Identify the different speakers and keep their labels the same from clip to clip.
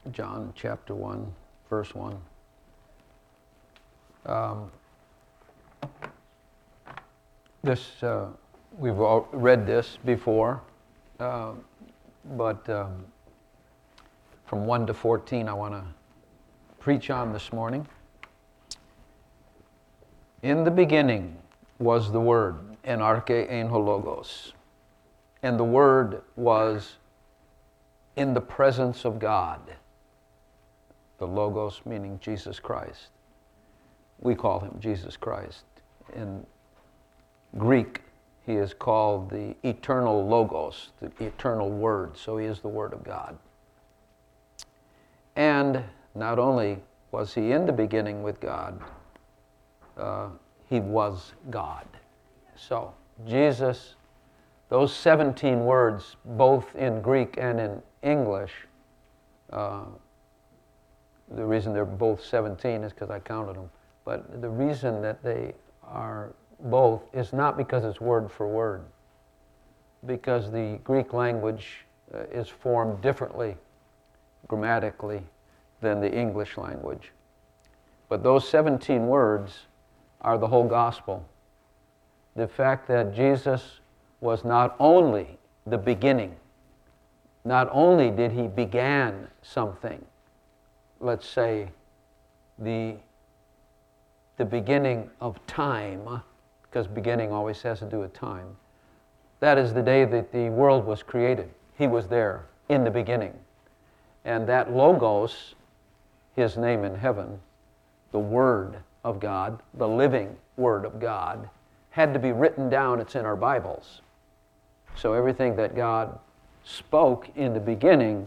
Speaker 1: John chapter 1, verse 1. We've all read this before, but from 1 to 14 I want to preach on this morning. In the beginning was the Word, en arche ein ho logos, and the Word was in the presence of God. The Logos meaning Jesus Christ. We call him Jesus Christ. In Greek, he is called the eternal Logos, the eternal Word, so he is the Word of God. And not only was he in the beginning with God, he was God. So, Jesus, those 17 words, both in Greek and in English, the reason they're both 17 is because I counted them. But the reason that they are both is not because it's word for word, because the Greek language is formed differently grammatically than the English language. But those 17 words are the whole gospel. The fact that Jesus was not only the beginning, not only did he begin something, let's say the beginning of time, because beginning always has to do with time. That is the day that the world was created. He was there in the beginning. And that Logos, his name in heaven, the Word of God, the living Word of God, had to be written down. It's in our Bibles. So everything that God spoke in the beginning,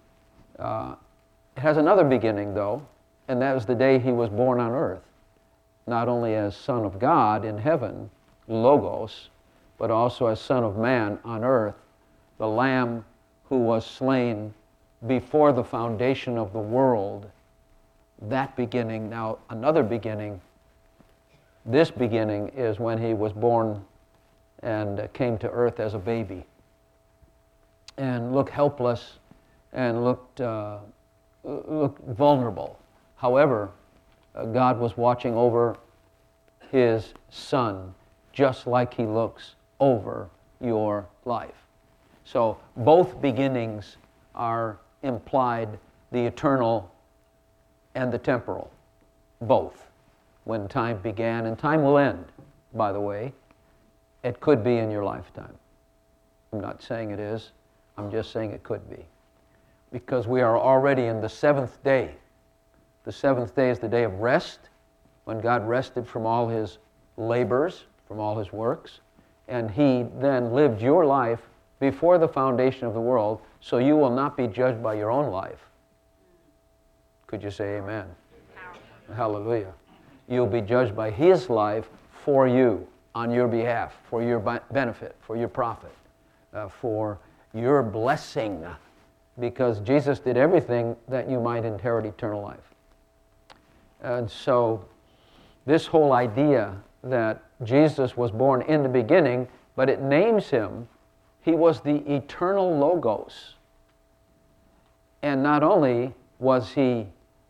Speaker 1: it has another beginning though, and that was the day he was born on earth. Not only as Son of God in heaven, Logos, but also as Son of Man on earth, the Lamb who was slain before the foundation of the world. That beginning, now another beginning, this beginning is when he was born and came to earth as a baby and looked helpless and looked vulnerable. However, God was watching over his Son just like he looks over your life. So both beginnings are implied, the eternal and the temporal, both. When time began, and time will end, by the way, it could be in your lifetime. I'm not saying it is, I'm just saying it could be. Because we are already in the seventh day. The seventh day is the day of rest, when God rested from all his labors, from all his works, and he then lived your life before the foundation of the world, so you will not be judged by your own life. Could you say amen? Hallelujah. You'll be judged by his life for you, on your behalf, for your benefit, for your profit, for your blessing, because Jesus did everything that you might inherit eternal life. And so this whole idea that Jesus was born in the beginning, but it names him, he was the eternal Logos. And not only was he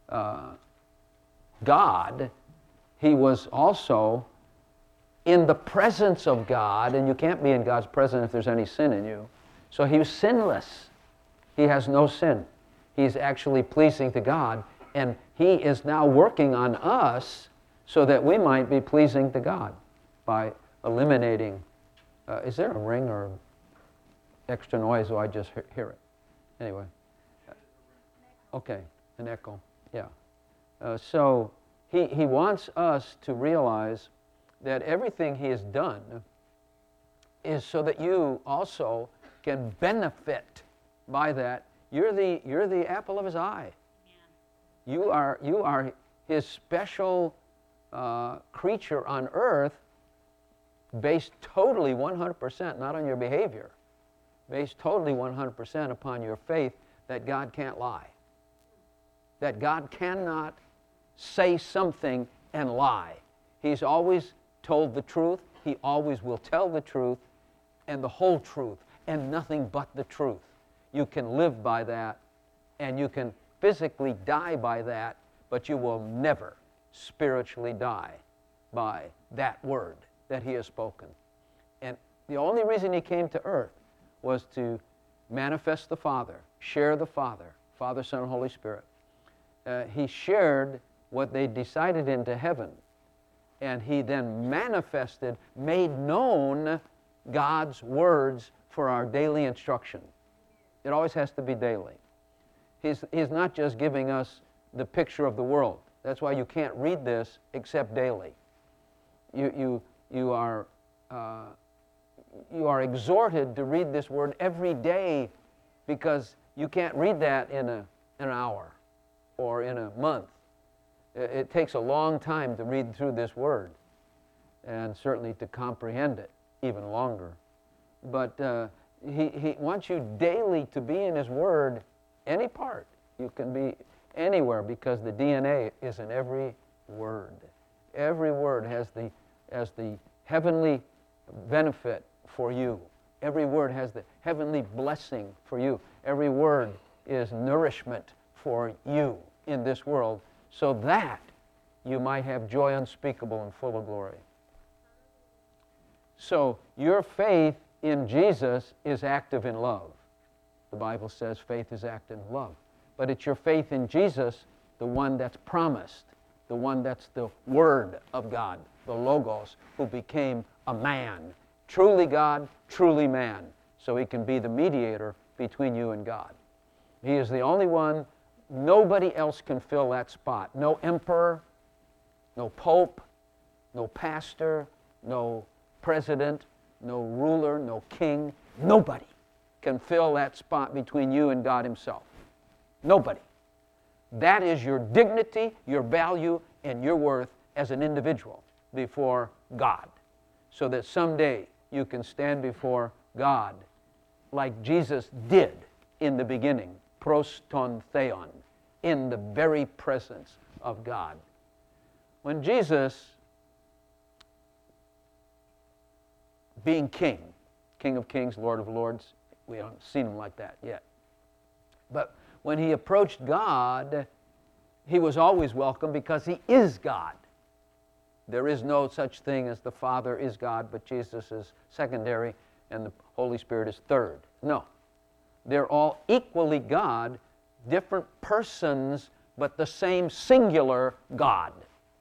Speaker 1: God, he was also in the presence of God, and you can't be in God's presence if there's any sin in you. So he was sinless. He has no sin. He's actually pleasing to God, and he is now working on us so that we might be pleasing to God by eliminating, is there a ring or extra noise, or I just hear it? Anyway. Okay, an echo, yeah. So he wants us to realize that everything he has done is so that you also can benefit by that. You're the apple of his eye. Yeah. You are his special creature on earth, based totally 100%, not on your behavior, based totally 100% upon your faith that God can't lie. That God cannot say something and lie. He's always told the truth. He always will tell the truth and the whole truth and nothing but the truth. You can live by that, and you can physically die by that, but you will never spiritually die by that word that he has spoken. And the only reason he came to earth was to manifest the Father, share the Father, Father, Son, and Holy Spirit. He shared what they decided into heaven, and he then manifested, made known God's words for our daily instruction. It always has to be daily. He's not just giving us the picture of the world. That's why you can't read this except daily. You are exhorted to read this word every day, because you can't read that in an hour or in a month. It takes a long time to read through this word, and certainly to comprehend it even longer. But he wants you daily to be in his word, any part. You can be anywhere, because the DNA is in every word. Every word has the heavenly benefit for you. Every word has the heavenly blessing for you. Every word is nourishment for you in this world, so that you might have joy unspeakable and full of glory. So your faith in Jesus is active in love. The Bible says faith is active in love. But it's your faith in Jesus, the one that's promised, the one that's the Word of God, the Logos, who became a man, truly God, truly man, so he can be the mediator between you and God. He is the only one. Nobody else can fill that spot. No emperor, no pope, no pastor, no president, no ruler, no king. Nobody can fill that spot between you and God himself. Nobody. That is your dignity, your value, and your worth as an individual before God, so that someday you can stand before God like Jesus did in the beginning, pros ton theon, in the very presence of God. When Jesus, being King, King of Kings, Lord of Lords, we haven't seen him like that yet, but when he approached God, he was always welcome, because he is God. There is no such thing as the Father is God, but Jesus is secondary and the Holy Spirit is third. No. They're all equally God, different persons, but the same singular God.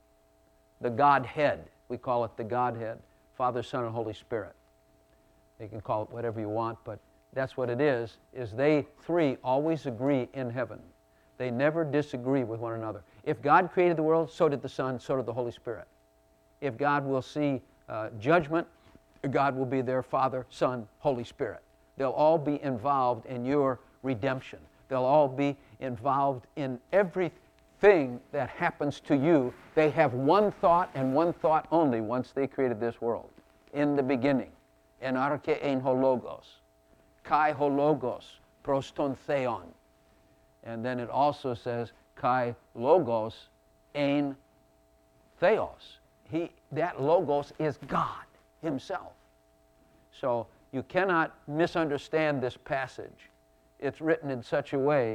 Speaker 1: The Godhead. We call it the Godhead. Father, Son, and Holy Spirit. You can call it whatever you want, but that's what it is they three always agree in heaven. They never disagree with one another. If God created the world, so did the Son, so did the Holy Spirit. If God will see judgment, God will be their Father, Son, Holy Spirit. They'll all be involved in your redemption. They'll all be involved in everything that happens to you. They have one thought and one thought only once they created this world. In the beginning, en arche ein ho logos, kai ho logos, pros ton theon. And then it also says, kai logos ein theos. That logos is God himself. So you cannot misunderstand this passage. It's written in such a way,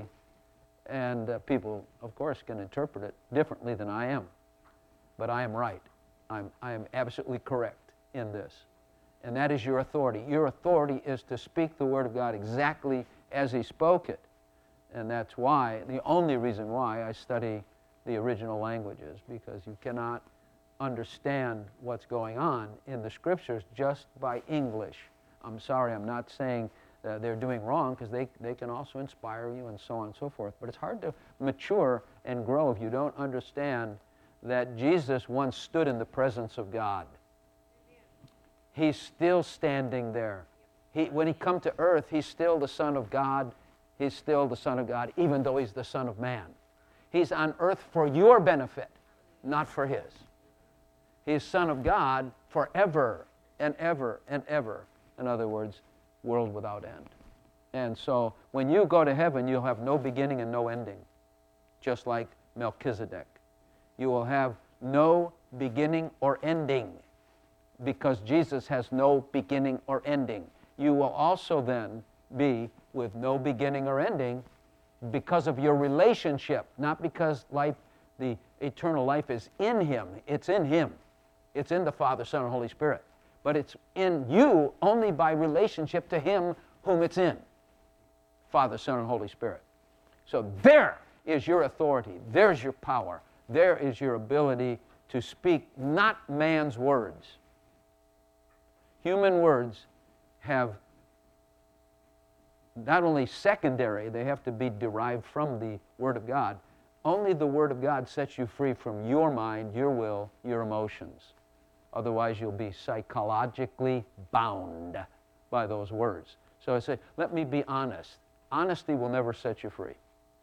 Speaker 1: and people, of course, can interpret it differently than I am. But I am right. I am absolutely correct in this. And that is your authority. Your authority is to speak the Word of God exactly as he spoke it. And that's why, the only reason why I study the original languages, because you cannot understand what's going on in the Scriptures just by English. I'm sorry, I'm not saying they're doing wrong, because they can also inspire you and so on and so forth. But it's hard to mature and grow if you don't understand that Jesus once stood in the presence of God. He's still standing there. When he come to earth, he's still the Son of God. He's still the Son of God, even though he's the Son of Man. He's on earth for your benefit, not for his. He's Son of God forever and ever and ever. In other words, world without end. And so when you go to heaven, you'll have no beginning and no ending, just like Melchizedek. You will have no beginning or ending, because Jesus has no beginning or ending. You will also then be with no beginning or ending because of your relationship, not because life, the eternal life is in Him. It's in Him. It's in the Father, Son, and Holy Spirit. But it's in you only by relationship to Him whom it's in. Father, Son, and Holy Spirit. So there is your authority. There's your power. There is your ability to speak not man's words. Human words have not only secondary, they have to be derived from the Word of God. Only the Word of God sets you free from your mind, your will, your emotions. Otherwise, you'll be psychologically bound by those words. So I say, let me be honest. Honesty will never set you free.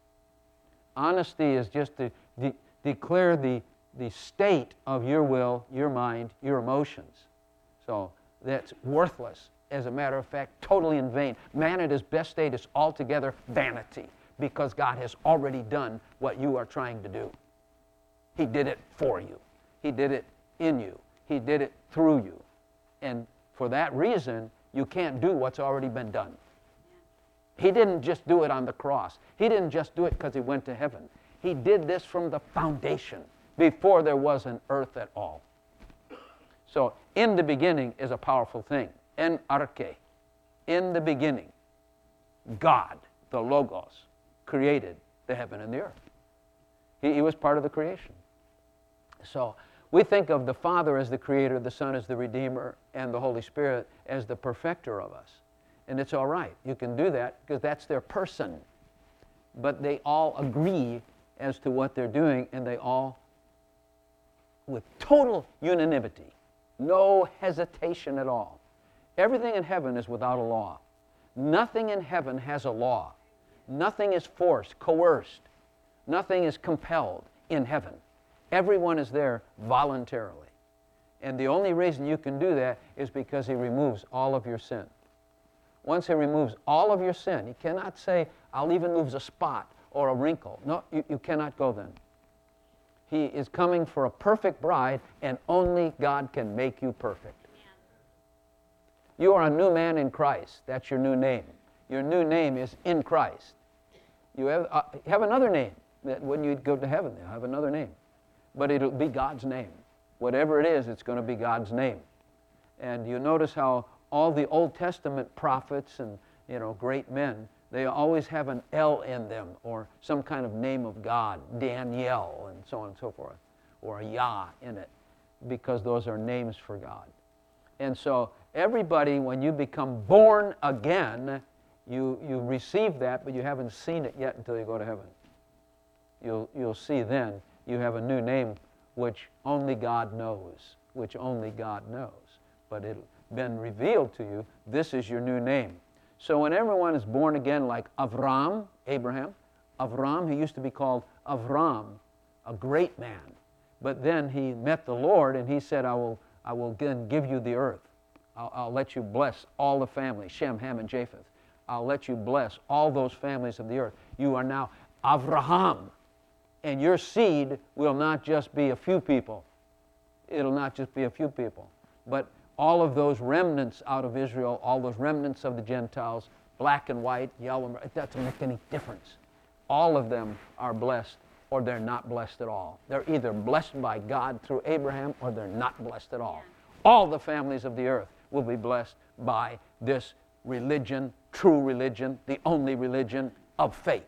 Speaker 1: Honesty is just to declare the state of your will, your mind, your emotions. So that's worthless. As a matter of fact, totally in vain. Man at his best state is altogether vanity, because God has already done what you are trying to do. He did it for you. He did it in you. He did it through you. And for that reason, you can't do what's already been done. He didn't just do it on the cross. He didn't just do it because He went to heaven. He did this from the foundation, before there was an earth at all. So, in the beginning is a powerful thing. En arche. In the beginning, God, the Logos, created the heaven and the earth. He was part of the creation. So, we think of the Father as the Creator, the Son as the Redeemer, and the Holy Spirit as the perfecter of us. And it's all right. You can do that because that's their person. But they all agree as to what they're doing, and they all, with total unanimity, no hesitation at all. Everything in heaven is without a law. Nothing in heaven has a law. Nothing is forced, coerced. Nothing is compelled in heaven. Everyone is there voluntarily. And the only reason you can do that is because He removes all of your sin. Once He removes all of your sin, He cannot say, I'll even remove a spot or a wrinkle. No, you cannot go then. He is coming for a perfect bride, and only God can make you perfect. You are a new man in Christ. That's your new name. Your new name is in Christ. You have another name. That when you go to heaven, you'll have another name. But it'll be God's name. Whatever it is, it's going to be God's name. And you notice how all the Old Testament prophets and great men, they always have an L in them, or some kind of name of God, Daniel, and so on and so forth, or a Yah in it, because those are names for God. And so everybody, when you become born again, you receive that, but you haven't seen it yet until you go to heaven. You'll see then you have a new name which only God knows, which only God knows. But it's been revealed to you, this is your new name. So when everyone is born again, like Abraham, he used to be called Avram, a great man. But then he met the Lord, and he said, I will then give you the earth. I'll let you bless all the families, Shem, Ham, and Japheth. I'll let you bless all those families of the earth. You are now Avraham, and your seed will not just be a few people. It'll not just be a few people, but all of those remnants out of Israel, all those remnants of the Gentiles, black and white, yellow and red, it doesn't make any difference. All of them are blessed, or they're not blessed at all. They're either blessed by God through Abraham, or they're not blessed at all. All the families of the earth will be blessed by this religion, true religion, the only religion of faith.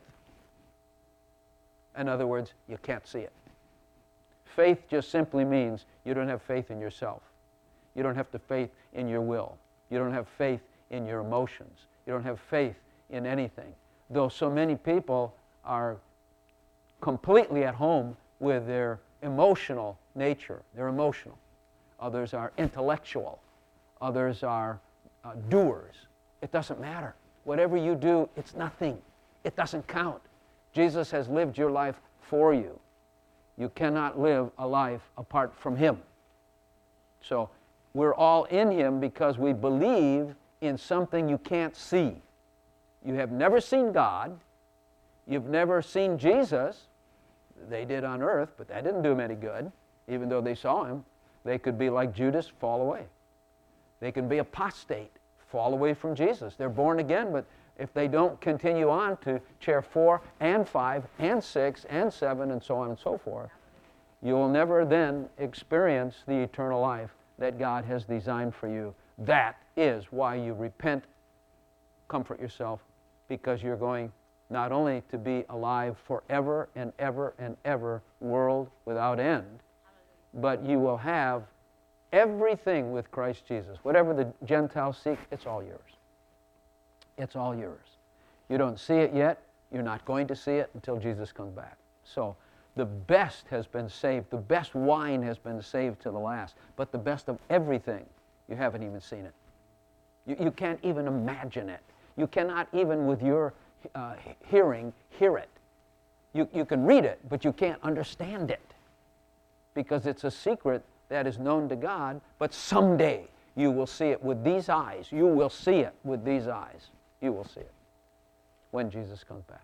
Speaker 1: In other words, you can't see it. Faith just simply means you don't have faith in yourself. You don't have faith in your will. You don't have faith in your emotions. You don't have faith in anything. Though so many people are completely at home with their emotional nature. They're emotional. Others are intellectual. Others are doers. It doesn't matter. Whatever you do, it's nothing. It doesn't count. Jesus has lived your life for you. You cannot live a life apart from Him. So we're all in Him because we believe in something you can't see. You have never seen God. You've never seen Jesus. They did on earth, but that didn't do them any good. Even though they saw Him, they could be like Judas, fall away. They can be apostate, fall away from Jesus. They're born again, but if they don't continue on to chair 4 and 5 and 6 and 7 and so on and so forth, you will never then experience the eternal life that God has designed for you. That is why you repent, comfort yourself, because you're going not only to be alive forever and ever and ever, world without end, but you will have everything with Christ Jesus. Whatever the Gentiles seek, it's all yours. It's all yours. You don't see it yet. You're not going to see it until Jesus comes back. So the best has been saved. The best wine has been saved to the last. But the best of everything, you haven't even seen it. You can't even imagine it. You cannot even with your hearing hear it. You can read it, but you can't understand it, because it's a secret that is known to God, but someday you will see it with these eyes. You will see it with these eyes. You will see it when Jesus comes back.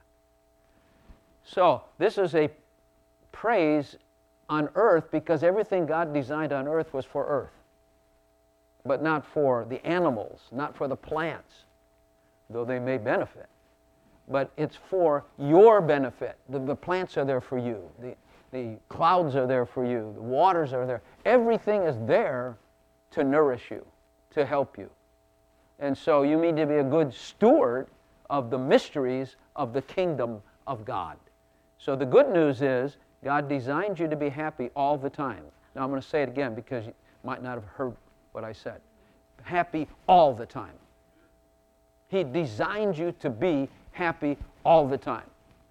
Speaker 1: So this is a praise on earth, because everything God designed on earth was for earth, but not for the animals, not for the plants, though they may benefit. But it's for your benefit. The plants are there for you. The clouds are there for you. The waters are there. Everything is there to nourish you, to help you. And so you need to be a good steward of the mysteries of the kingdom of God. So the good news is God designed you to be happy all the time. Now I'm going to say it again because you might not have heard what I said. Happy all the time. He designed you to be happy all the time.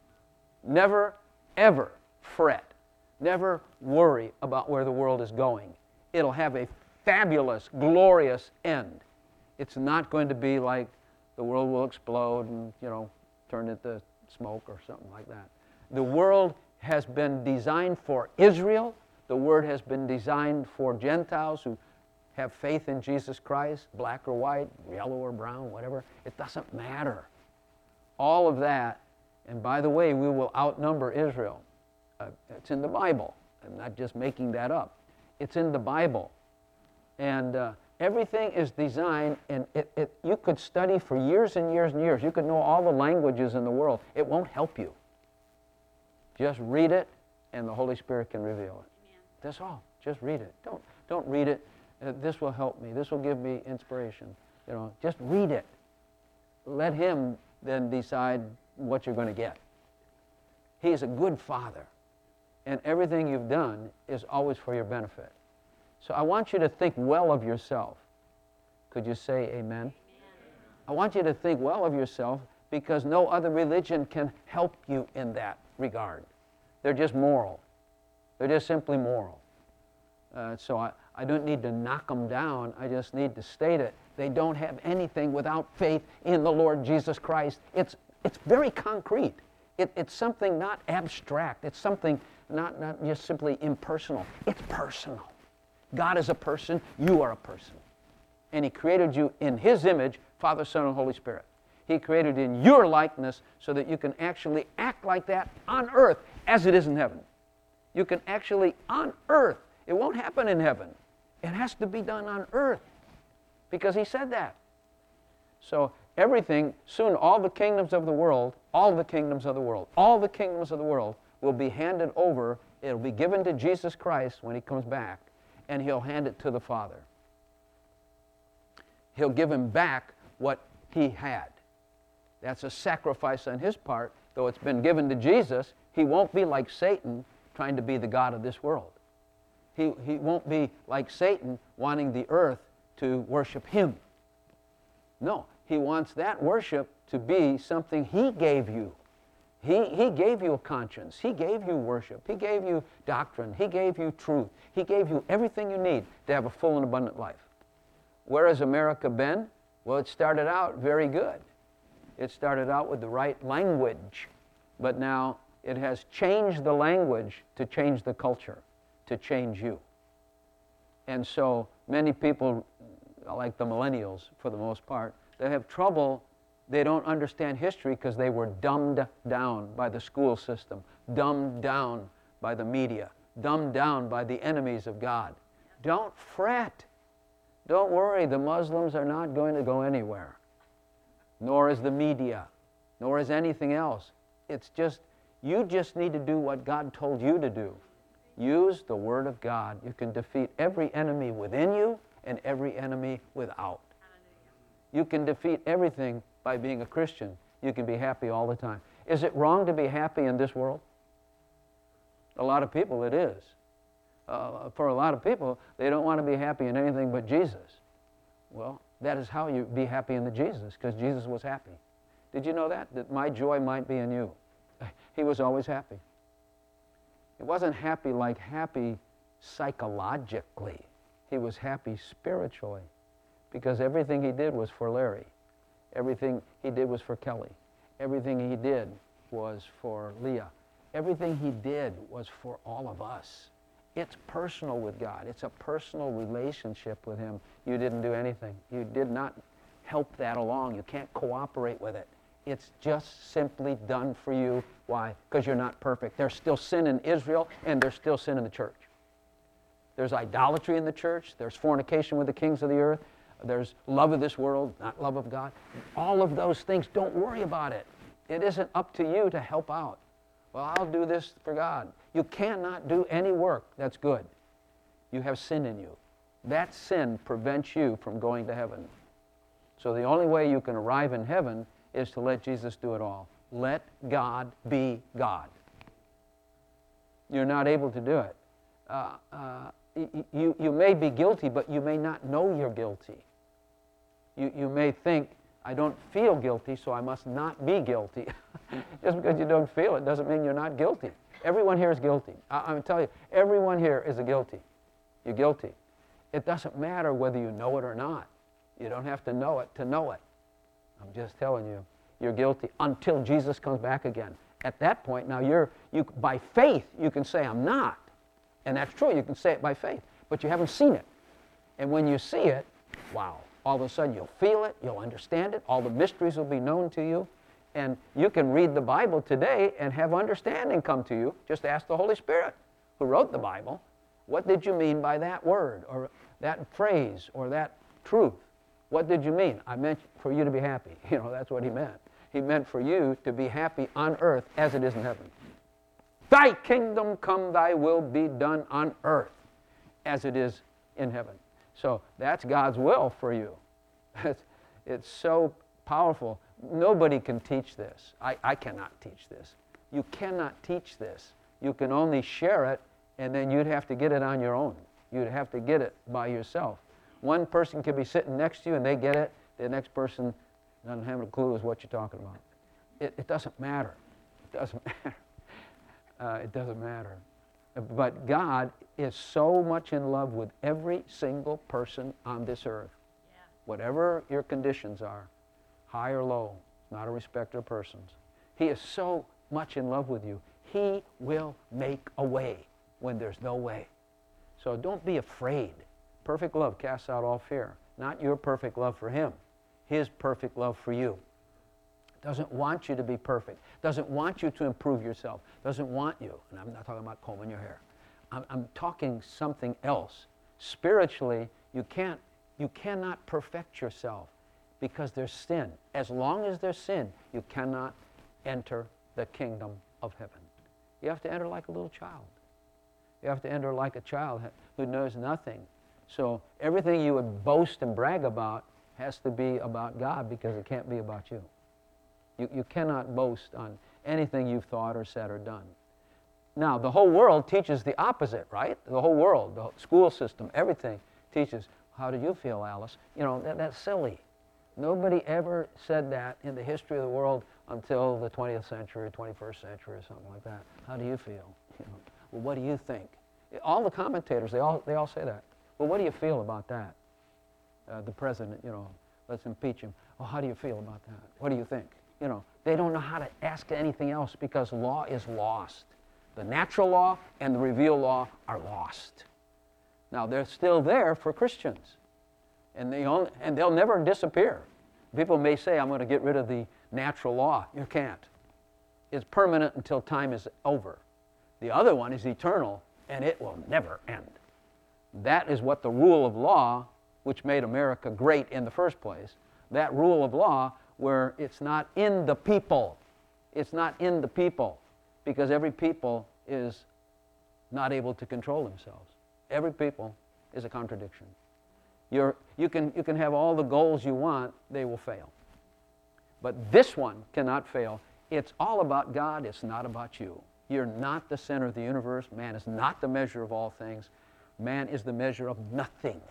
Speaker 1: Never, ever fret. Never worry about where the world is going. It'll have a fabulous, glorious end. It's not going to be like the world will explode and, turn into smoke or something like that. The world has been designed for Israel. The Word has been designed for Gentiles who have faith in Jesus Christ, black or white, yellow or brown, whatever. It doesn't matter. All of that, and by the way, we will outnumber Israel. It's in the Bible. I'm not just making that up. It's in the Bible. And everything is designed, and you could study for years and years and years. You could know all the languages in the world. It won't help you. Just read it, and the Holy Spirit can reveal it. Amen. That's all. Just read it. Don't read it. This will help me. This will give me inspiration. Just read it. Let Him then decide what you're going to get. He's a good Father, and everything you've done is always for your benefit. So I want you to think well of yourself. Could you say amen? Amen. I want you to think well of yourself, because no other religion can help you in that regard. They're just moral. They're just simply moral. So I don't need to knock them down. I just need to state it. They don't have anything without faith in the Lord Jesus Christ. It's very concrete. It's something not abstract. It's something not just simply impersonal. It's personal. God is a person. You are a person. And He created you in His image, Father, Son, and Holy Spirit. He created in your likeness so that you can actually act like that on earth as it is in heaven. You can actually, on earth, it won't happen in heaven. It has to be done on earth, because He said that. So everything, soon all the kingdoms of the world will be handed over. It'll be given to Jesus Christ when He comes back, and He'll hand it to the Father. He'll give Him back what He had. That's a sacrifice on His part. Though it's been given to Jesus, He won't be like Satan trying to be the god of this world. He won't be like Satan wanting the earth to worship Him. No, He wants that worship to be something He gave you. He gave you a conscience. He gave you worship. He gave you doctrine. He gave you truth. He gave you everything you need to have a full and abundant life. Where has America been? Well, it started out very good. It started out with the right language, but now it has changed the language to change the culture, to change you. And so many people, like the millennials for the most part, they have trouble. They don't understand history because they were dumbed down by the school system, dumbed down by the media, dumbed down by the enemies of God. Don't fret. Don't worry. The Muslims are not going to go anywhere. nor is the media, nor is anything else. It's just, you just need to do what God told you to do. Use the Word of God. You can defeat every enemy within you and every enemy without. You can defeat everything by being a Christian. You can be happy all the time. Is it wrong to be happy in this world? A lot of people, it is. For a lot of people, they don't want to be happy in anything but Jesus. Well, that is how you be happy in the Jesus, because Jesus was happy. Did you know that? That my joy might be in you. He was always happy. He wasn't happy like happy psychologically. He was happy spiritually, because everything he did was for Larry. Everything he did was for Kelly. Everything he did was for Leah. Everything he did was for all of us. It's personal with God. It's a personal relationship with Him. You didn't do anything. You did not help that along. You can't cooperate with it. It's just simply done for you. Why? Because you're not perfect. There's still sin in Israel, and there's still sin in the church. There's idolatry in the church. There's fornication with the kings of the earth. There's love of this world, not love of God. All of those things, don't worry about it. It isn't up to you to help out. Well, I'll do this for God. You cannot do any work that's good. You have sin in you. That sin prevents you from going to heaven. So the only way you can arrive in heaven is to let Jesus do it all. Let God be God. You're not able to do it. You may be guilty, but you may not know you're guilty. You may think, I don't feel guilty, so I must not be guilty. Just because you don't feel it doesn't mean you're not guilty. Everyone here is guilty. I'm telling you, everyone here is guilty. You're guilty. It doesn't matter whether you know it or not. You don't have to know it to know it. I'm just telling you, you're guilty until Jesus comes back again. At that point, now you by faith, you can say, I'm not. And that's true, you can say it by faith, but you haven't seen it. And when you see it, wow, all of a sudden you'll feel it, you'll understand it, all the mysteries will be known to you, and you can read the Bible today and have understanding come to you. Just ask the Holy Spirit, who wrote the Bible, what did you mean by that word, or that phrase, or that truth? What did you mean? I meant for you to be happy. You know, that's what he meant. He meant for you to be happy on earth as it is in heaven. Thy kingdom come, thy will be done on earth as it is in heaven. So that's God's will for you. It's so powerful. Nobody can teach this. I cannot teach this. You cannot teach this. You can only share it, and then you'd have to get it on your own. You'd have to get it by yourself. One person could be sitting next to you and they get it. The next person doesn't have a clue as what you're talking about. It doesn't matter. It doesn't matter. It doesn't matter. But God is so much in love with every single person on this earth. Yeah. Whatever your conditions are, high or low, not a respecter of persons. He is so much in love with you. He will make a way when there's no way. So don't be afraid. Perfect love casts out all fear. Not your perfect love for Him. His perfect love for you. Doesn't want you to be perfect. Doesn't want you to improve yourself. Doesn't want you. And I'm not talking about combing your hair. I'm talking something else. Spiritually, you cannot perfect yourself because there's sin. As long as there's sin, you cannot enter the kingdom of heaven. You have to enter like a little child. You have to enter like a child who knows nothing. So everything you would boast and brag about has to be about God, because it can't be about you. You cannot boast on anything you've thought or said or done. Now, the whole world teaches the opposite, right? The whole world, the school system, everything teaches, how do you feel, Alice? You know, that's silly. Nobody ever said that in the history of the world until the 20th century, 21st century, or something like that. How do you feel? You know, well, what do you think? All the commentators, they all say that. Well, what do you feel about that? The president, you know, let's impeach him. Well, how do you feel about that? What do you think? You know, they don't know how to ask anything else because law is lost. The natural law and the revealed law are lost. Now, they're still there for Christians, and they'll never disappear. People may say, I'm going to get rid of the natural law. You can't. It's permanent until time is over. The other one is eternal, and it will never end. That is what the rule of law, which made America great in the first place, that rule of law where it's not in the people. It's not in the people, because every people is not able to control themselves. Every people is a contradiction. You can have all the goals you want, they will fail. But this one cannot fail. It's all about God, it's not about you. You're not the center of the universe. Man is not the measure of all things. Man is the measure of nothing.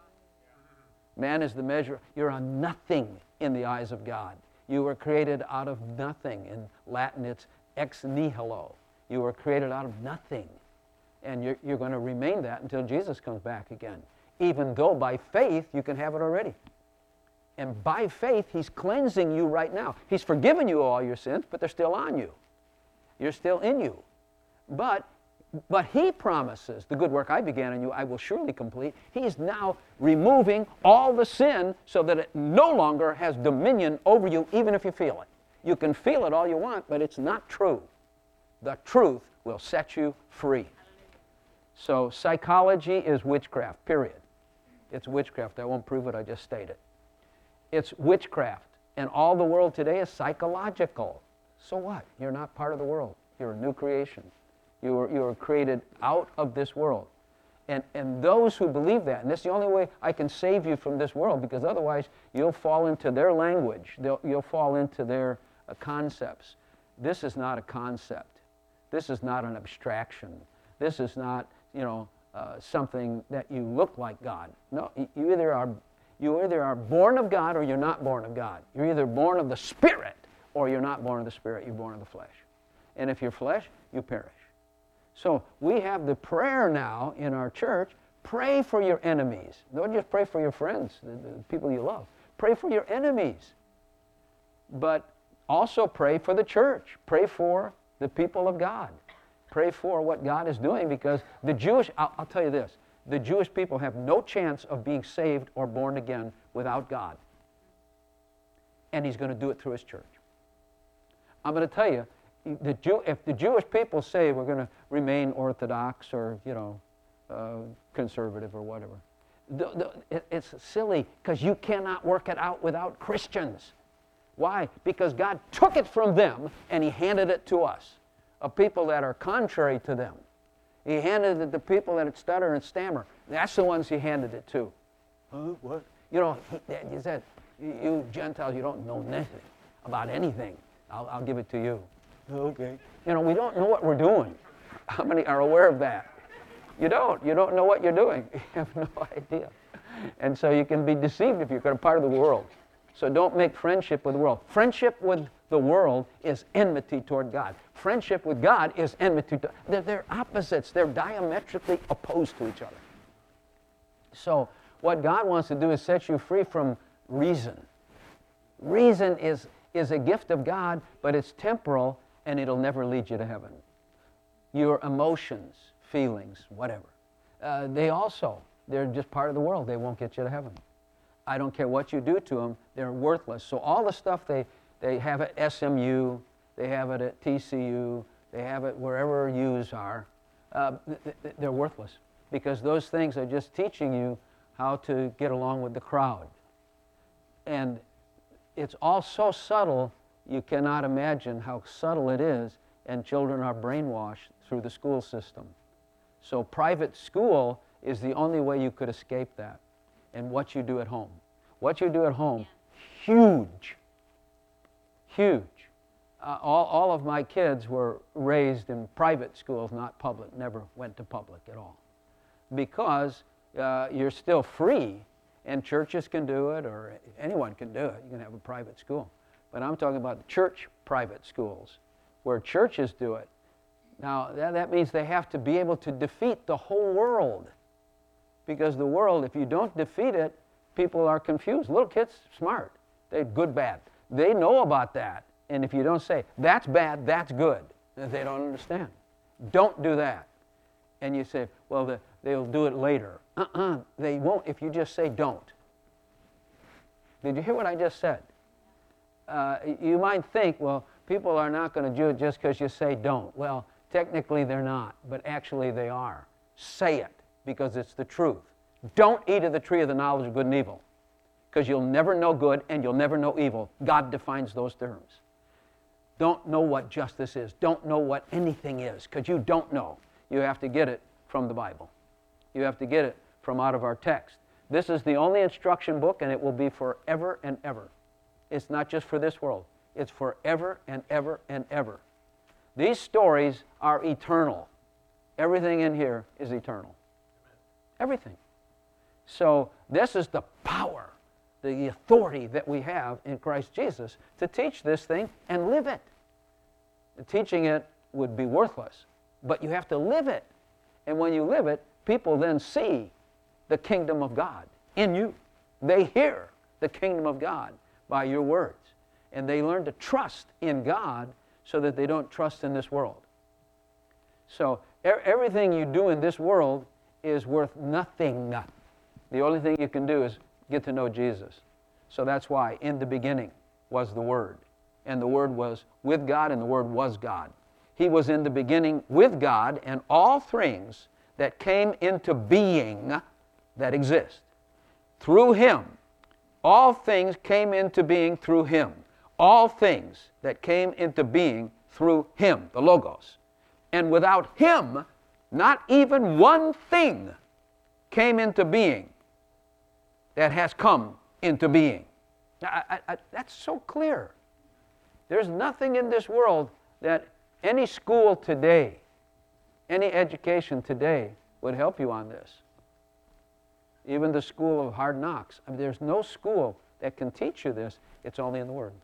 Speaker 1: Man is the measure. You're a nothing in the eyes of God. You were created out of nothing. In Latin, it's ex nihilo. You were created out of nothing. And you're going to remain that until Jesus comes back again. Even though by faith you can have it already. And by faith, He's cleansing you right now. He's forgiven you all your sins, but they're still on you. You're still in you. But He promises, the good work I began in you, I will surely complete. He's now removing all the sin so that it no longer has dominion over you, even if you feel it. You can feel it all you want, but it's not true. The truth will set you free. So psychology is witchcraft, period. It's witchcraft. I won't prove it, I just state it. It's witchcraft. And all the world today is psychological. So what? You're not part of the world. You're a new creation. You were created out of this world. And those who believe that, and this is the only way I can save you from this world, because otherwise you'll fall into their language. You'll fall into their concepts. This is not a concept. This is not an abstraction. This is not, something that you look like God. No, you either are born of God or you're not born of God. You're either born of the Spirit or you're not born of the Spirit. You're born of the flesh. And if you're flesh, you perish. So we have the prayer now in our church. Pray for your enemies. Don't just pray for your friends, the people you love. Pray for your enemies. But also pray for the church. Pray for the people of God. Pray for what God is doing, because I'll tell you this, the Jewish people have no chance of being saved or born again without God. And He's going to do it through His church. I'm going to tell you, if the Jewish people say we're going to remain Orthodox or, conservative or whatever, it's silly, because you cannot work it out without Christians. Why? Because God took it from them and He handed it to us, of people that are contrary to them. He handed it to people that stutter and stammer. That's the ones He handed it to. What? He said, you Gentiles, you don't know nothing about anything. I'll give it to you. Okay. We don't know what we're doing. How many are aware of that? You don't know what you're doing. You have no idea. And so you can be deceived if you're a part of the world. So don't make friendship with the world. Friendship with the world is enmity toward God. Friendship with God is enmity. They're opposites. They're diametrically opposed to each other. So what God wants to do is set you free from reason. Reason is a gift of God, but it's temporal, and it'll never lead you to heaven. Your emotions, feelings, whatever, they're just part of the world. They won't get you to heaven. I don't care what you do to them, they're worthless. So all the stuff they have at SMU, they have it at TCU, they have it wherever U's are, they're worthless, because those things are just teaching you how to get along with the crowd. And it's all so subtle, you cannot imagine how subtle it is, and children are brainwashed through the school system. So private school is the only way you could escape that. And what you do at home. What you do at home, huge. Huge. All of my kids were raised in private schools, not public, never went to public at all. Because you're still free, and churches can do it, or anyone can do it. You can have a private school. But I'm talking about church private schools, where churches do it. Now, that means they have to be able to defeat the whole world. Because the world, if you don't defeat it, people are confused. Little kids, smart. They're good, bad. They know about that. And if you don't say, that's bad, that's good, they don't understand. Don't do that. And you say, well, they'll do it later. They won't if you just say don't. Did you hear what I just said? You might think, well, people are not going to do it just because you say don't. Well, technically they're not, but actually they are. Say it, because it's the truth. Don't eat of the tree of the knowledge of good and evil. because you'll never know good and you'll never know evil. God defines those terms. Don't know what justice is. Don't know what anything is, because you don't know. You have to get it from the Bible. You have to get it from out of our text. This is the only instruction book, and it will be forever and ever. It's not just for this world. It's forever and ever and ever. These stories are eternal. Everything in here is eternal. Everything. So this is the power, the authority that we have in Christ Jesus to teach this thing and live it. Teaching it would be worthless, but you have to live it. And when you live it, people then see the kingdom of God in you. They hear the kingdom of God by your words. And they learn to trust in God so that they don't trust in this world. So everything you do in this world is worth nothing. The only thing you can do is get to know Jesus. So that's why in the beginning was the Word. And the Word was with God, and the Word was God. He was in the beginning with God, and all things that came into being that exist. Through Him, all things came into being through Him. All things that came into being through Him, the Logos. And without Him, not even one thing came into being that has come into being. That's so clear. There's nothing in this world that any school today, any education today would help you on this. Even the school of hard knocks. I mean, there's no school that can teach you this. It's only in the Word.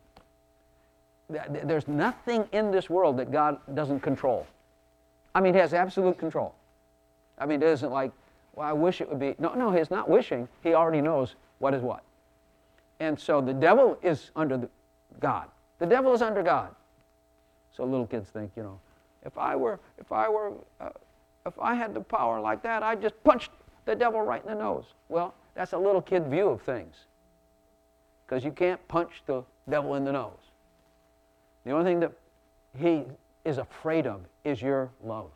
Speaker 1: There's nothing in this world that God doesn't control. I mean, He has absolute control. I mean, it isn't like, well, I wish it would be. No, He's not wishing. He already knows what is what. And so the devil is under God. The devil is under God. So little kids think, if I had the power like that, I'd just punch the devil right in the nose. Well, that's a little kid view of things, because you can't punch the devil in the nose. The only thing that he is afraid of is your love.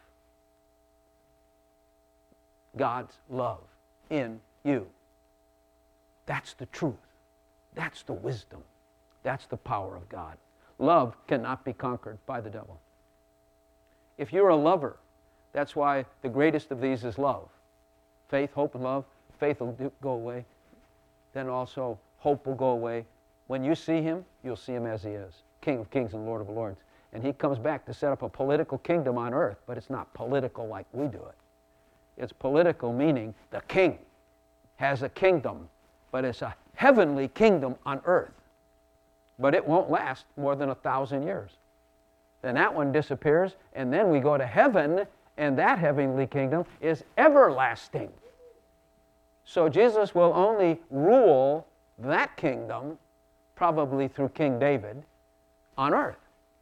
Speaker 1: God's love in you. That's the truth. That's the wisdom. That's the power of God. Love cannot be conquered by the devil. If you're a lover, that's why the greatest of these is love. Faith, hope, and love. Faith will go away. Then also hope will go away. When you see Him, you'll see Him as He is, King of kings and Lord of lords. And He comes back to set up a political kingdom on earth, but it's not political like we do it. It's political, meaning the king has a kingdom, but it's a heavenly kingdom on earth. But it won't last more than 1,000 years. Then that one disappears, and then we go to heaven, and that heavenly kingdom is everlasting. So Jesus will only rule that kingdom, probably through King David, on earth.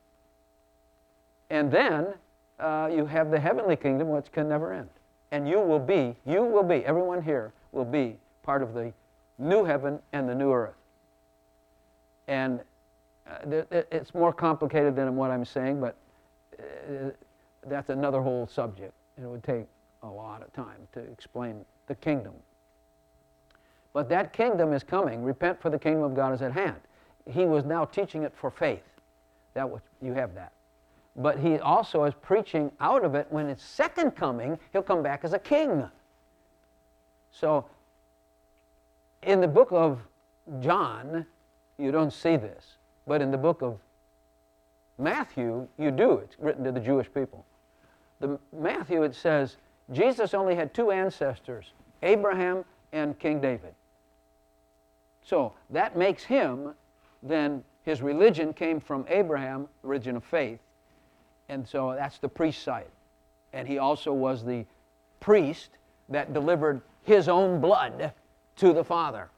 Speaker 1: And then you have the heavenly kingdom, which can never end. And you will be, everyone here will be part of the new heaven and the new earth. And it's more complicated than what I'm saying, but that's another whole subject. And it would take a lot of time to explain the kingdom. But that kingdom is coming. Repent, for the kingdom of God is at hand. He was now teaching it for faith. You have that. But he also is preaching out of it. When it's second coming, he'll come back as a king. So in the book of John, you don't see this. But in the book of Matthew, you do. It's written to the Jewish people. Matthew, it says, Jesus only had two ancestors, Abraham and King David. So that makes him, then his religion came from Abraham, religion of faith. And so that's the priest side. And he also was the priest that delivered his own blood to the Father.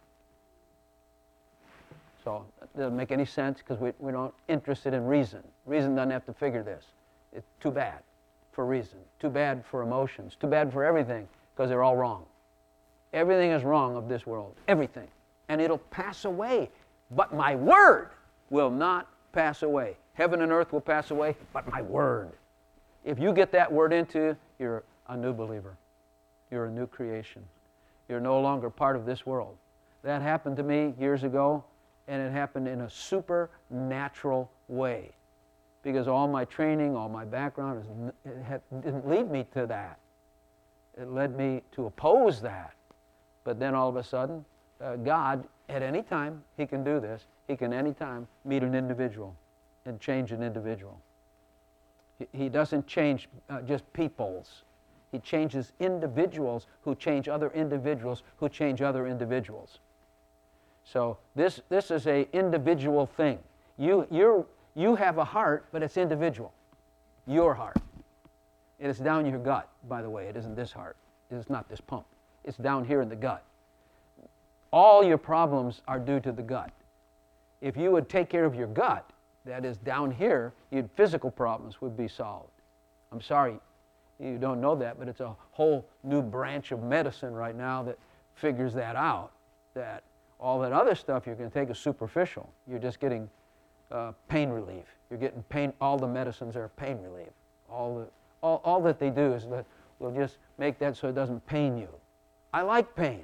Speaker 1: So it doesn't make any sense because we're not interested in reason. Reason doesn't have to figure this. It's too bad for reason. Too bad for emotions. Too bad for everything because they're all wrong. Everything is wrong of this world. Everything. And it'll pass away. But my word will not pass away. Heaven and earth will pass away, but my word. If you get that word into you, you're a new believer. You're a new creation. You're no longer part of this world. That happened to me years ago, and it happened in a supernatural way. Because all my training, all my background didn't lead me to that. It led me to oppose that. But then all of a sudden, God, at any time, He can do this. He can any time meet an individual and change an individual. He doesn't change just peoples. He changes individuals who change other individuals who change other individuals. So this is an individual thing. You have a heart, but it's individual. Your heart. It is down your gut, by the way. It isn't this heart. It is not this pump. It's down here in the gut. All your problems are due to the gut. If you would take care of your gut, that is down here, your physical problems would be solved. I'm sorry you don't know that, but it's a whole new branch of medicine right now that figures that out, that all that other stuff you're going to take is superficial. You're just getting pain relief. You're getting pain. All the medicines are pain relief. All that they do is that we'll just make that so it doesn't pain you. I like pain.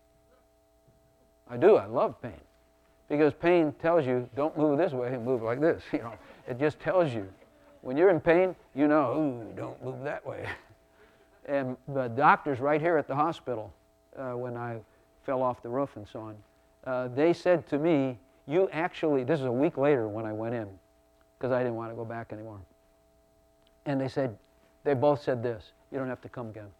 Speaker 1: I do. I love pain. Because pain tells you, don't move this way, move like this. You know, it just tells you. When you're in pain, you know, ooh, don't move that way. And the doctors right here at the hospital, when I fell off the roof and so on, they said to me, you actually, this is a week later when I went in, because I didn't want to go back anymore. And they both said this, you don't have to come again.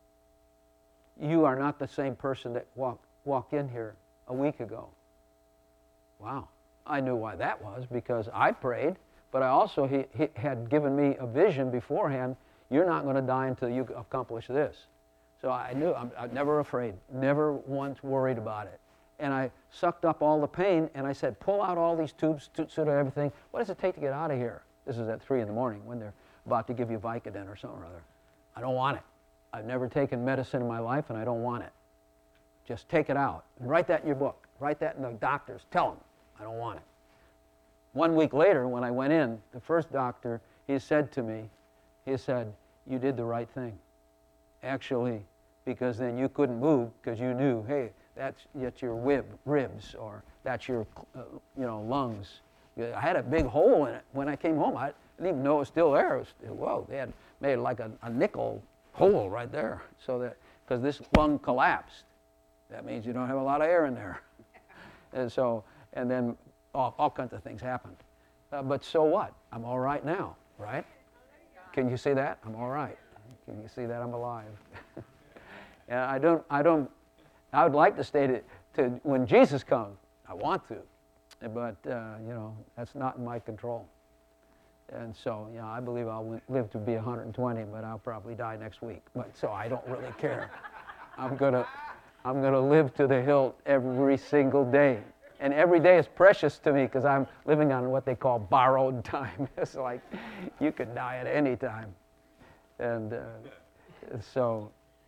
Speaker 1: You are not the same person that walked in here a week ago. Wow. I knew why that was, because I prayed, but I also, he had given me a vision beforehand, you're not going to die until you accomplish this. So I knew, I'm never afraid, never once worried about it. And I sucked up all the pain, and I said, pull out all these tubes, everything. What does it take to get out of here? This is at 3 in the morning when they're about to give you Vicodin or something or other. I don't want it. I've never taken medicine in my life, and I don't want it. Just take it out. And write that in your book. Write that in the doctors. Tell them, I don't want it. 1 week later, when I went in, the first doctor, he said to me, he said, you did the right thing. Actually, because then you couldn't move because you knew, hey, that's your ribs, or that's your lungs. I had a big hole in it. When I came home, I didn't even know it was still there. Whoa, they had made like a nickel hole right there, so that, because this lung collapsed. That means you don't have a lot of air in there. And then all kinds of things happened. But so what? I'm all right now, right? Can you see that? I'm all right. Can you see that I'm alive? And I would like to state it to when Jesus comes. I want to, but that's not in my control. And so, I believe I'll live to be 120, but I'll probably die next week. But so I don't really care. I'm gonna live to the hilt every single day. And every day is precious to me because I'm living on what they call borrowed time. It's like you could die at any time. And so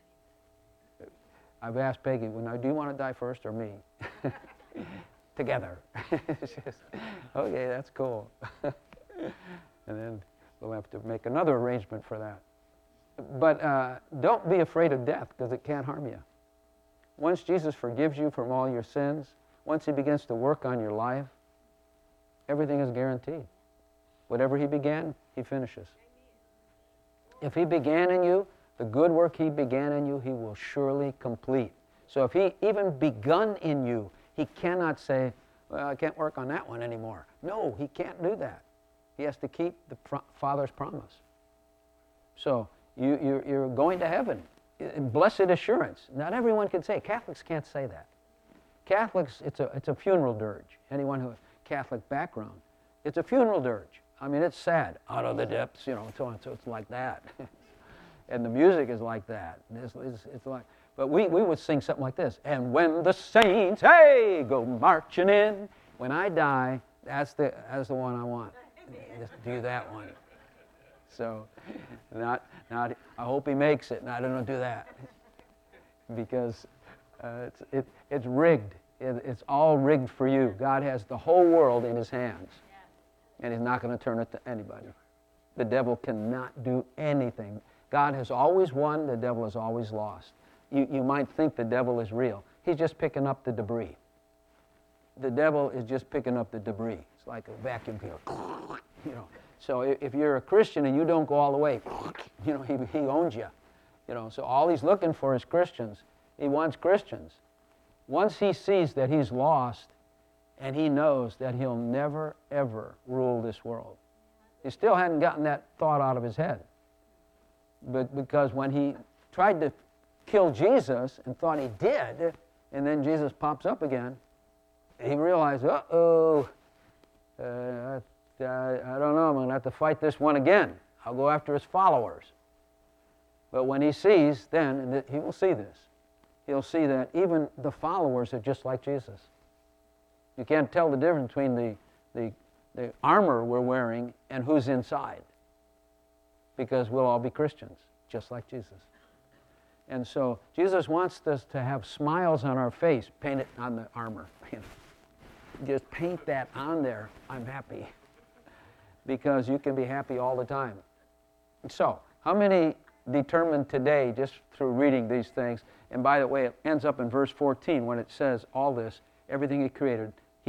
Speaker 1: I've asked Peggy, do you want to die first or me? Together. Just, okay, that's cool. And then we'll have to make another arrangement for that. But don't be afraid of death because it can't harm you. Once Jesus forgives you from all your sins, once He begins to work on your life, everything is guaranteed. Whatever He began, He finishes. If He began in you, the good work He began in you, He will surely complete. So if He even begun in you, He cannot say, well, I can't work on that one anymore. No, He can't do that. He has to keep the Father's promise. So you're going to heaven. Blessed assurance. Not everyone can say. Catholics can't say that. Catholics, it's a funeral dirge. Anyone who has Catholic background, it's a funeral dirge. I mean, it's sad. Out of the depths, so on. So it's like that. And the music is like that. It's like, but we would sing something like this. And when the saints, hey, go marching in. When I die, that's the one I want. Just do that one. So, not. I hope he makes it. I don't do that because it's rigged. It's all rigged for you. God has the whole world in His hands, and He's not going to turn it to anybody. The devil cannot do anything. God has always won. The devil has always lost. You might think the devil is real. he's just picking up the debris. The devil is just picking up the debris. It's like a vacuum cleaner. You know. So if you're a Christian and you don't go all the way, you know, he owns you. You know, so all he's looking for is Christians. He wants Christians. Once he sees that he's lost, and he knows that he'll never, ever rule this world. He still hadn't gotten that thought out of his head. But because when he tried to kill Jesus and thought he did, and then Jesus pops up again, he realized, uh-oh, I don't know, I'm going to have to fight this one again. I'll go after his followers. But when he sees, then, and he will see this, he'll see that even the followers are just like Jesus. You can't tell the difference between the armor we're wearing and who's inside, because we'll all be Christians, just like Jesus. And so Jesus wants us to have smiles on our face. Paint it on the armor. Just paint that on there. I'm happy. Because you can be happy all the time. So, how many determined today, just through reading these things, and by the way, it ends up in verse 14 when it says all this, everything he created.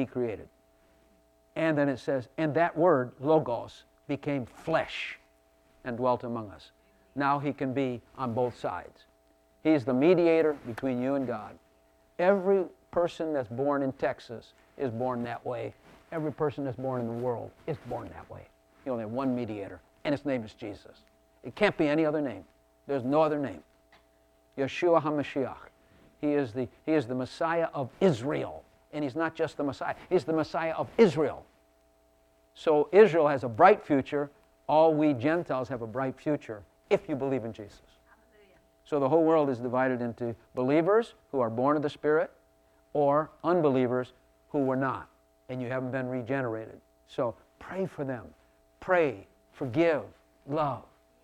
Speaker 1: And then it says, and that word, logos, became flesh and dwelt among us. Now he can be on both sides. He's the mediator between you and God. Every person that's born in Texas is born that way. Every person that's born in the world is born that way. You only have one mediator, and his name is Jesus. It can't be any other name. There's no other name. Yeshua HaMashiach. He is the Messiah of Israel. And he's not just the Messiah. He's the Messiah of Israel. So Israel has a bright future. All we Gentiles have a bright future if you believe in Jesus. Hallelujah. So the whole world is divided into believers who are born of the Spirit or unbelievers who were not, and you haven't been regenerated. So pray for them. Pray, forgive, love.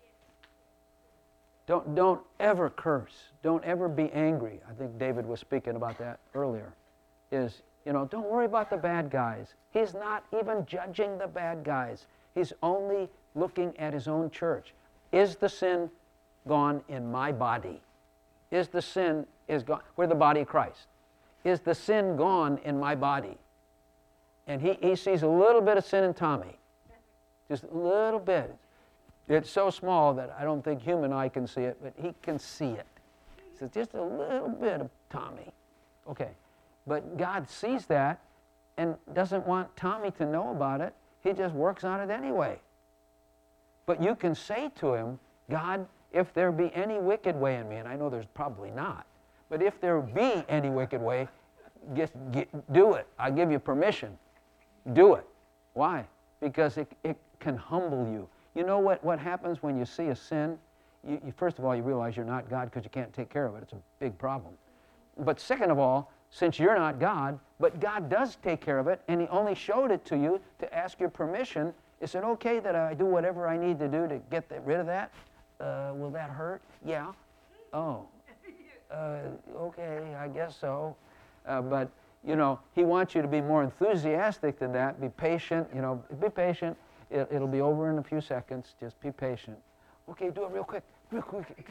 Speaker 1: Don't ever curse. Don't ever be angry. I think David was speaking about that earlier. Don't worry about the bad guys. He's not even judging the bad guys. He's only looking at his own church. Is the sin gone in my body? Is the sin gone? We're the body of Christ. Is the sin gone in my body? And he sees a little bit of sin in Tommy. Just a little bit. It's so small that I don't think human eye can see it, but he can see it. He says, just a little bit of Tommy. Okay. But God sees that and doesn't want Tommy to know about it. He just works on it anyway. But you can say to him, God, if there be any wicked way in me, and I know there's probably not, but if there be any wicked way, do it. I give you permission. Do it. Why? Because it can humble you. You know what happens when you see a sin? First of all, you realize you're not God because you can't take care of it. It's a big problem. But second of all, since you're not God, but God does take care of it, and he only showed it to you to ask your permission, is it okay that I do whatever I need to do to get rid of that? Will that hurt? Yeah. Oh. Okay, I guess so. But, he wants you to be more enthusiastic than that. Be patient, be patient. It'll be over in a few seconds. Just be patient. Okay, do it real quick. Real quick.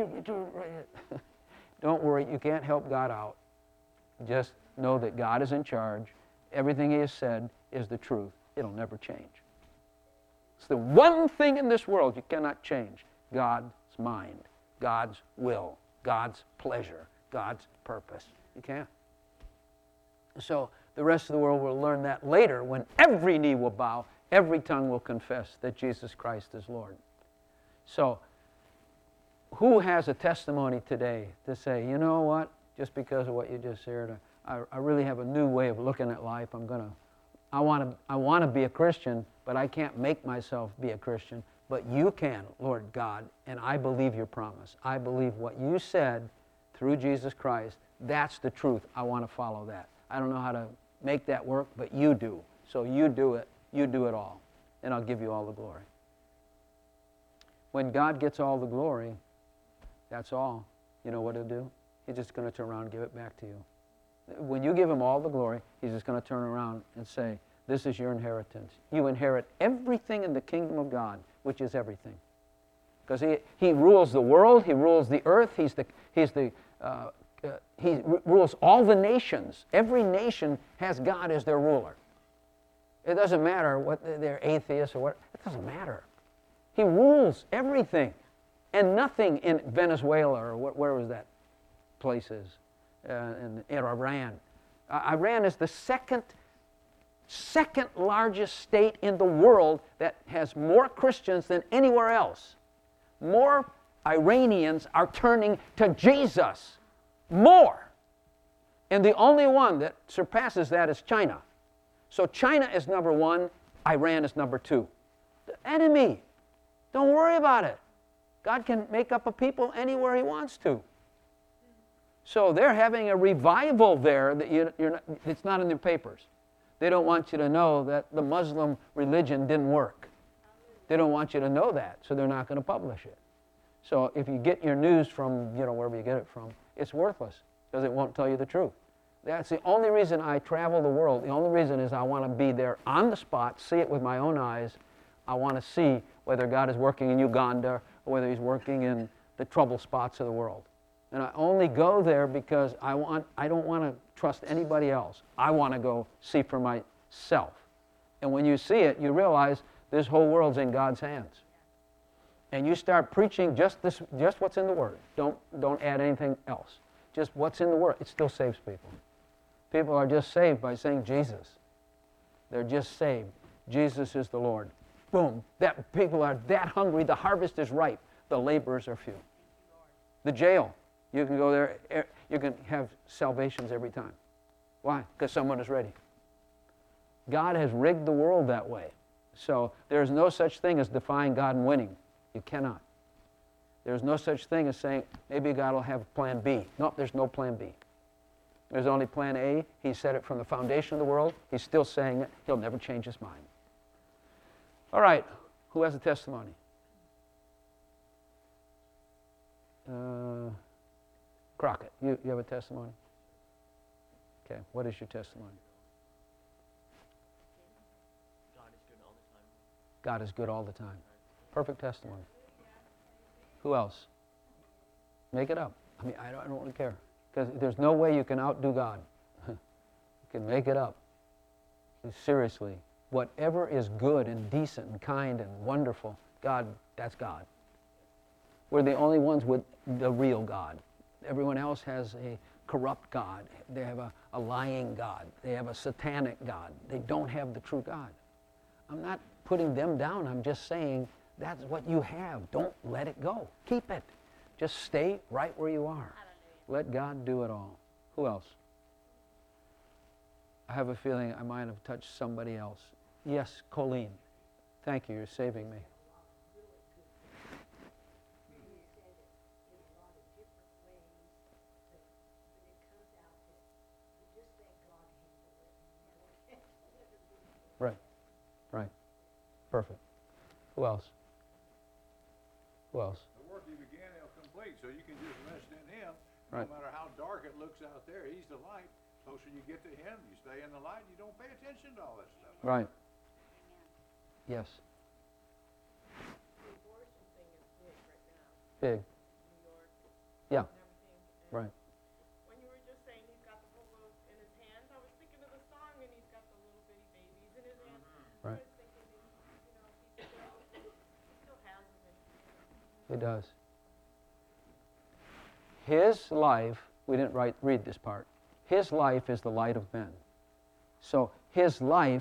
Speaker 1: Don't worry, you can't help God out. Just know that God is in charge. Everything he has said is the truth. It'll never change. It's the one thing in this world you cannot change. God's mind, God's will, God's pleasure, God's purpose. You can't. So the rest of the world will learn that later when every knee will bow, every tongue will confess that Jesus Christ is Lord. So who has a testimony today to say, you know what, just because of what you just shared, I really have a new way of looking at life. I want to be a Christian, but I can't make myself be a Christian. But you can, Lord God, and I believe your promise. I believe what you said through Jesus Christ. That's the truth. I want to follow that. I don't know how to make that work, but you do. So you do it. You do it all, and I'll give you all the glory. When God gets all the glory, that's all. You know what he'll do? He's just going to turn around and give it back to you. When you give him all the glory, he's just going to turn around and say, this is your inheritance. You inherit everything in the kingdom of God, which is everything. Because he rules the world, he rules the earth, he's the he rules all the nations. Every nation has God as their ruler. It doesn't matter what they're atheists or what. It doesn't matter. He rules everything. And nothing in Venezuela or where was that place is, in Iran. Iran is the second largest state in the world that has more Christians than anywhere else. More Iranians are turning to Jesus. More. And the only one that surpasses that is China. So China is number one, Iran is number two. The enemy. Don't worry about it. God can make up a people anywhere He wants to. So they're having a revival there that it's not in their papers. They don't want you to know that the Muslim religion didn't work. They don't want you to know that, so they're not going to publish it. So if you get your news from, wherever you get it from, it's worthless because it won't tell you the truth. That's the only reason I travel the world. The only reason is I want to be there on the spot, see it with my own eyes. I want to see whether God is working in Uganda or whether He's working in the trouble spots of the world. And I only go there because I don't want to trust anybody else. I want to go see for myself. And when you see it, you realize this whole world's in God's hands. And you start preaching just what's in the Word. Don't add anything else. Just what's in the Word. It still saves people. People are just saved by saying Jesus. They're just saved. Jesus is the Lord. Boom. That people are that hungry. The harvest is ripe. The laborers are few. The jail. You can go there. You can have salvations every time. Why? Because someone is ready. God has rigged the world that way. So there's no such thing as defying God and winning. You cannot. There's no such thing as saying, maybe God will have plan B. No, there's no plan B. There's only plan A. He said it from the foundation of the world. He's still saying it. He'll never change His mind. All right. Who has a testimony? Crockett, you have a testimony? Okay. What is your testimony?
Speaker 2: God is good all the time.
Speaker 1: God is good all the time. Perfect testimony. Who else? Make it up. I mean, I don't really care. Because there's no way you can outdo God. You can make it up. Seriously. Whatever is good and decent and kind and wonderful, God, that's God. We're the only ones with the real God. Everyone else has a corrupt God. They have a lying God. They have a satanic God. They don't have the true God. I'm not putting them down. I'm just saying that's what you have. Don't let it go. Keep it. Just stay right where you are. Let God do it all. Who else? I have a feeling I might have touched somebody else. Yes, Colleen. Thank you. You're saving me. Right. Perfect. Who else? Who else?
Speaker 3: The work He began, He'll complete, so you can just rest in Him.
Speaker 1: Right.
Speaker 3: No matter how dark it looks out there, He's the light. Closer you get to Him, you stay in the light, you don't pay attention to all that stuff.
Speaker 1: Right. Yes.
Speaker 4: The abortion thing is big right now.
Speaker 1: Big.
Speaker 4: New York.
Speaker 1: Yeah.
Speaker 4: And everything. And
Speaker 1: Right.
Speaker 4: when you were just saying he's got the whole world in his hands, I was thinking of the song and he's got the little bitty babies in his hands.
Speaker 1: Right.
Speaker 4: I was thinking, he still has them.
Speaker 1: It does. His life, we didn't read this part. His life is the light of men. So His life,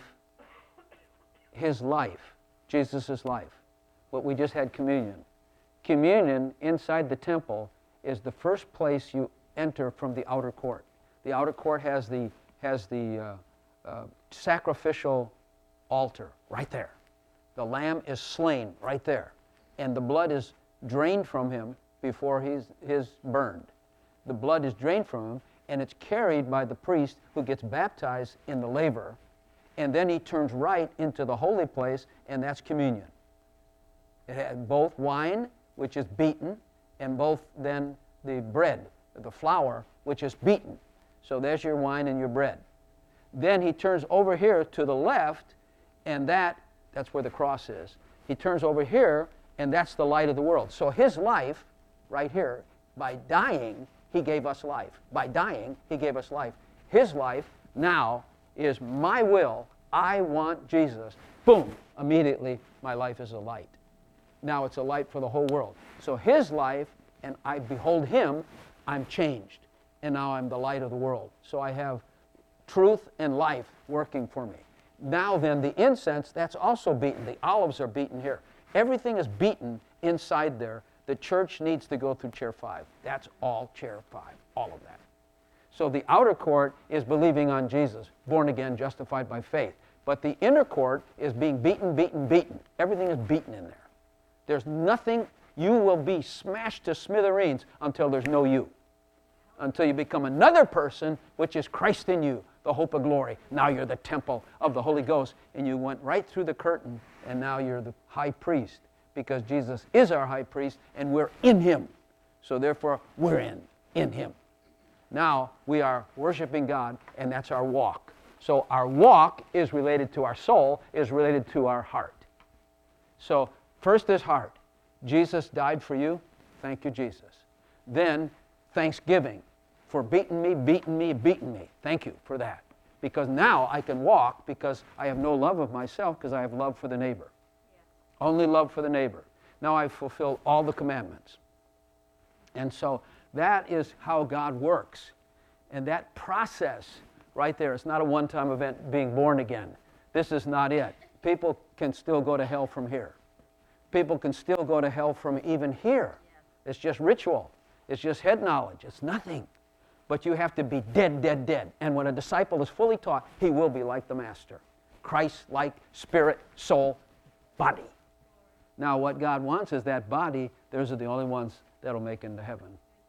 Speaker 1: Jesus' life. What we just had communion. Communion inside the temple is the first place you enter from the outer court. The outer court has the sacrificial altar right there. The lamb is slain right there. And the blood is drained from him before he's burned. The blood is drained from him, and it's carried by the priest who gets baptized in the laver. And then he turns right into the holy place, and that's communion. It had both wine, which is beaten, and both then the bread, the flour, which is beaten. So there's your wine and your bread. Then he turns over here to the left, and that's where the cross is. He turns over here, and that's the light of the world. So his life, right here, by dying, He gave us life. By dying, He gave us life. His life now is my will. I want Jesus. Boom! Immediately, my life is a light. Now it's a light for the whole world. So His life, and I behold Him, I'm changed. And now I'm the light of the world. So I have truth and life working for me. Now then, the incense, that's also beaten. The olives are beaten here. Everything is beaten inside there. The church needs to go through chair 5. That's all chair 5, all of that. So the outer court is believing on Jesus, born again, justified by faith. But the inner court is being beaten, beaten, beaten. Everything is beaten in there. There's nothing, you will be smashed to smithereens until there's no you. Until you become another person, which is Christ in you, the hope of glory. Now you're the temple of the Holy Ghost, and you went right through the curtain, and now you're the high priest, because Jesus is our high priest, and we're in Him. So therefore, we're in Him. Now we are worshiping God, and that's our walk. So our walk is related to our soul, is related to our heart. So first is heart. Jesus died for you. Thank you, Jesus. Then thanksgiving for beating me, beating me, beating me. Thank you for that. Because now I can walk because I have no love of myself because I have love for the neighbor. Yeah. Only love for the neighbor. Now I've fulfilled all the commandments. And so that is how God works. And that process right there, it's not a one-time event being born again. This is not it. People can still go to hell from here. People can still go to hell from even here. Yeah. It's just ritual. It's just head knowledge. It's nothing. But you have to be dead, dead, dead. And when a disciple is fully taught, he will be like the Master. Christ-like spirit, soul, body. Now what God wants is that body. Those are the only ones that'll make it into heaven.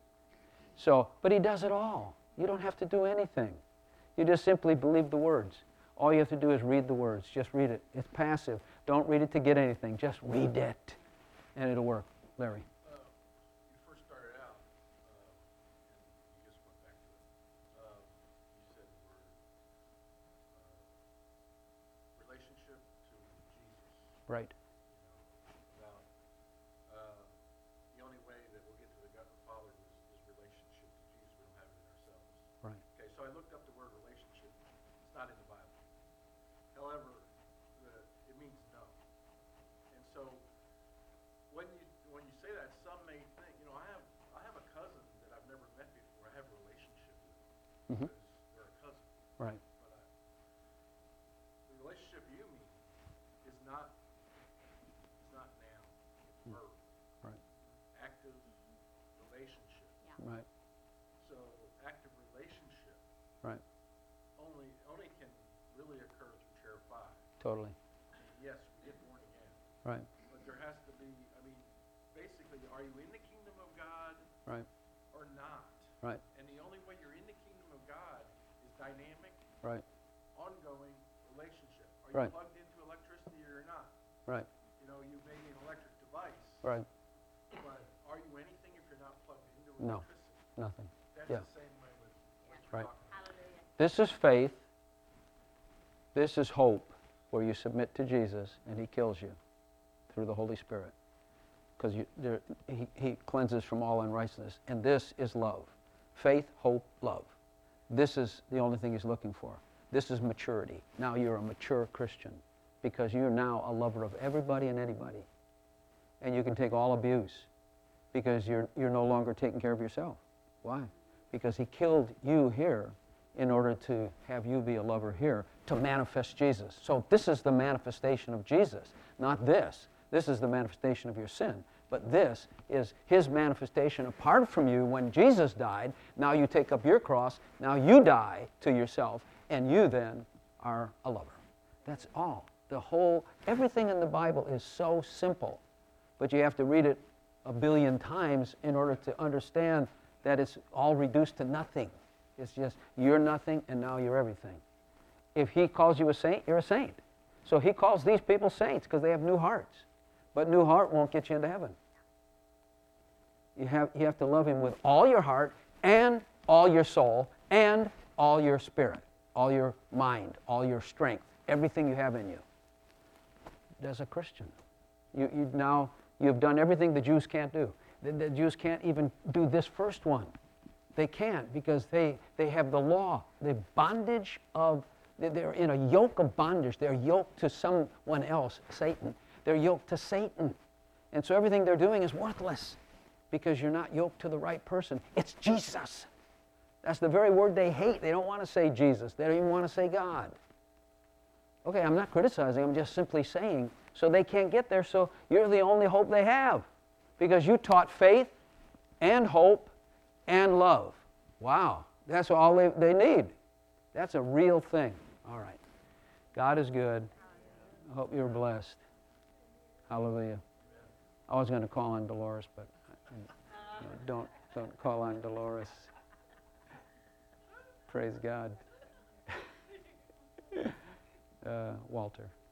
Speaker 1: So, but He does it all. You don't have to do anything. You just simply believe the words. All you have to do is read the words. Just read it. It's passive. Don't read it to get anything. Just read it. And it'll work. Larry.
Speaker 3: You first started out, and you just went back to it. You said the word relationship to Jesus.
Speaker 1: Right.
Speaker 3: About the only way that we'll get to the God the Father is relationship to Jesus. We don't have it in ourselves.
Speaker 1: Right.
Speaker 3: Okay, so I looked up the word relationship. It's not in the Bible. However, it means no. And so when you say that, some may think, I have a cousin that I've never met before. I have a relationship with
Speaker 1: Mm-hmm.
Speaker 3: because they're a cousin.
Speaker 1: Right.
Speaker 3: But the relationship you mean is not now, verb.
Speaker 1: Right.
Speaker 3: Active relationship.
Speaker 1: Right.
Speaker 3: So active relationship
Speaker 1: Right.
Speaker 3: only can really occur through chair 5.
Speaker 1: Totally.
Speaker 3: Yes, we get born again.
Speaker 1: Right.
Speaker 3: But there has to be, basically, are you in the kingdom of God
Speaker 1: Right.
Speaker 3: or not?
Speaker 1: Right.
Speaker 3: And the only way you're in the kingdom of God is dynamic,
Speaker 1: Right.
Speaker 3: ongoing relationship. Are you
Speaker 1: Right.
Speaker 3: plugged into electricity or you're not?
Speaker 1: Right.
Speaker 3: You may be an electric device,
Speaker 1: Right.
Speaker 3: but are you anything if you're not plugged into
Speaker 1: No.
Speaker 3: electricity?
Speaker 1: Nothing.
Speaker 3: That's
Speaker 1: Yeah.
Speaker 3: the same way with what you're
Speaker 1: Right.
Speaker 3: talking about.
Speaker 4: Hallelujah.
Speaker 1: This is faith. This is hope, where you submit to Jesus and He kills you through the Holy Spirit. Because he cleanses from all unrighteousness. And this is love. Faith, hope, love. This is the only thing He's looking for. This is maturity. Now you're a mature Christian because you're now a lover of everybody and anybody. And you can take all abuse because you're no longer taking care of yourself. Why? Because He killed you here in order to have you be a lover here, to manifest Jesus. So this is the manifestation of Jesus, not this. This is the manifestation of your sin. But this is His manifestation apart from you when Jesus died. Now you take up your cross. Now you die to yourself, and you then are a lover. That's all. Everything in the Bible is so simple, but you have to read it a billion times in order to understand that it's all reduced to nothing. It's just, you're nothing, and now you're everything. If He calls you a saint, you're a saint. So He calls these people saints because they have new hearts. But new heart won't get you into heaven. You have to love Him with all your heart and all your soul and all your spirit, all your mind, all your strength, everything you have in you. As a Christian, you've done everything the Jews can't do. The Jews can't even do this first one. They can't because they have the law, the bondage of, they're in a yoke of bondage. They're yoked to someone else, Satan. They're yoked to Satan. And so everything they're doing is worthless because you're not yoked to the right person. It's Jesus. That's the very word they hate. They don't want to say Jesus. They don't even want to say God. Okay, I'm not criticizing. I'm just simply saying, so they can't get there, so you're the only hope they have because you taught faith and hope and love. Wow, that's all they need. That's a real thing. All right. God is good. I hope you're blessed. Hallelujah. I was going to call on Dolores, but don't call on Dolores. Praise God. Walter.